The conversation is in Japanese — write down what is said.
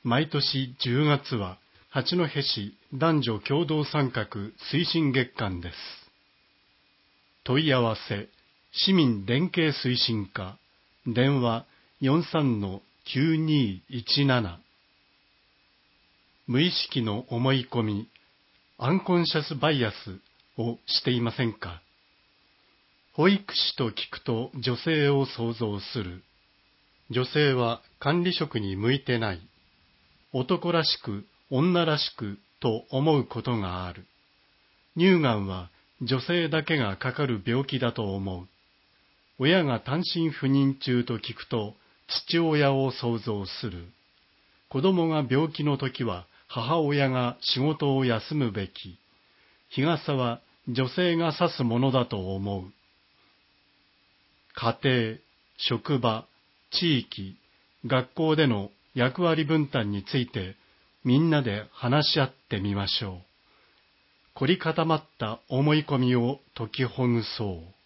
毎年10月は八戸市男女共同参画推進月間です。問い合わせ、市民連携推進課、電話43-9217。無意識の思い込み、アンコンシャスバイアスをしていませんか？保育士と聞くと女性を想像する。女性は管理職に向いてない。男らしく、女らしくと思うことがある。乳がんは女性だけがかかる病気だと思う。親が単身赴任中と聞くと父親を想像する。子供が病気の時は母親が仕事を休むべき。日傘は女性が差すものだと思う。家庭、職場、地域、学校での役割分担についてみんなで話し合ってみましょう。凝り固まった思い込みを解きほぐそう。